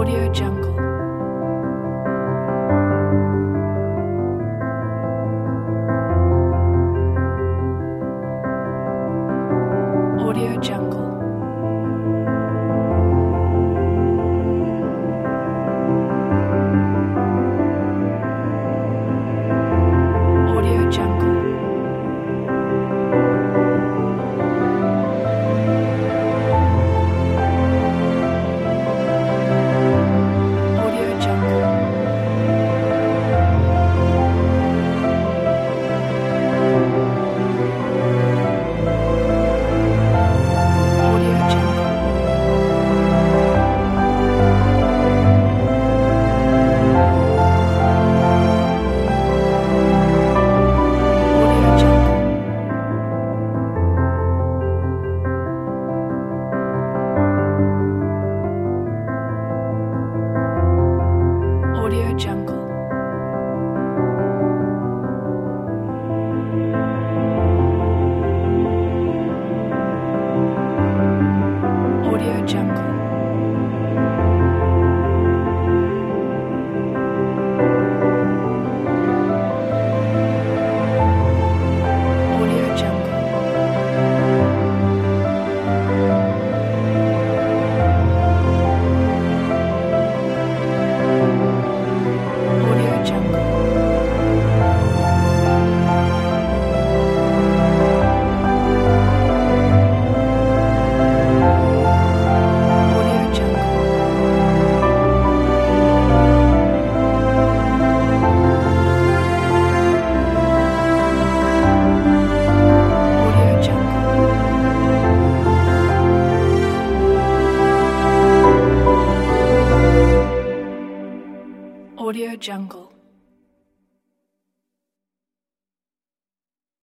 Audio Jungle. Audio Jungle. Audio Jungle. Audio Jungle. Audio Jungle. Audio Jungle. Audio Jungle. Audio Jungle. Audio Jungle. Audio Jungle. Audio Jungle. Audio Jungle. Audio Jungle.